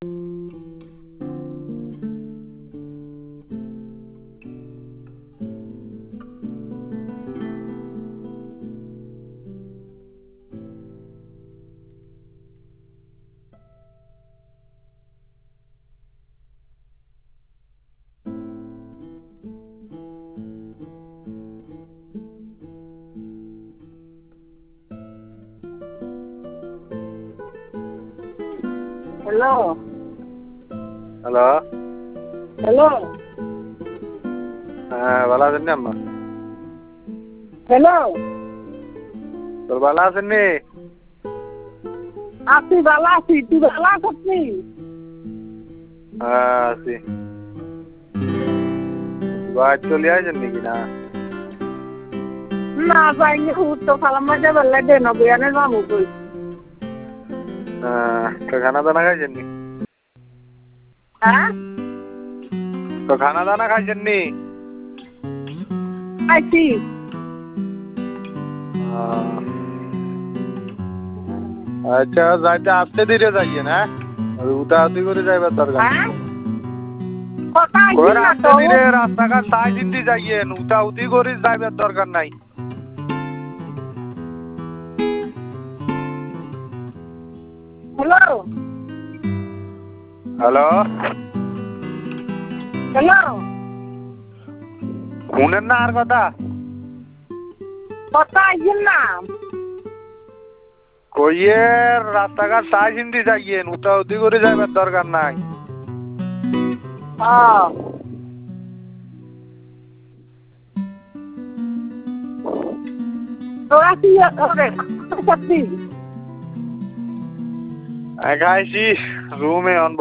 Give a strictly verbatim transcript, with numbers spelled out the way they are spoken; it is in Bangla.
হ্যালো হ্যালো হ্যালো হ্যাঁ ভালো আছেন নি আম্মা? হ্যালো তোর ভালো আছেন নি? আছি ভালো আছি, তুই ভালো আছিস? হ্যাঁ আছি। বাড়ি চলে আসেন নাকি না? না যাইনি, তো খালাম মাঝে বেলা দেন বয়ানের মামু কই। হ্যাঁ তো খানা দানা খাইছেন নি? হ্যাঁ তো খানা দানা খাইছেন নি? আইছি। আচ্ছা যাইতে আস্তে ধীরে যাইয়ে না, উতাউতি করে যাইবার দরকার হ্যাঁ নেই। কথা ওই আইছি না আস্তে তো। ধীরে রাস্তাঘাট সাই দিন যাইয়েন, উতাউতি করে যাইবার দরকার নাই। হ্যালো হ্যালো হ্যালো শুনেন না আর কথা? কথা আইছি না। কইয়ে রাস্তাঘাট সাই হিন্দি যাইয়েন, উতাউতি করে যাইবার দরকার নাই। হ্যাঁ তোরা কি করে সত্যি? খাইছি রুমে অন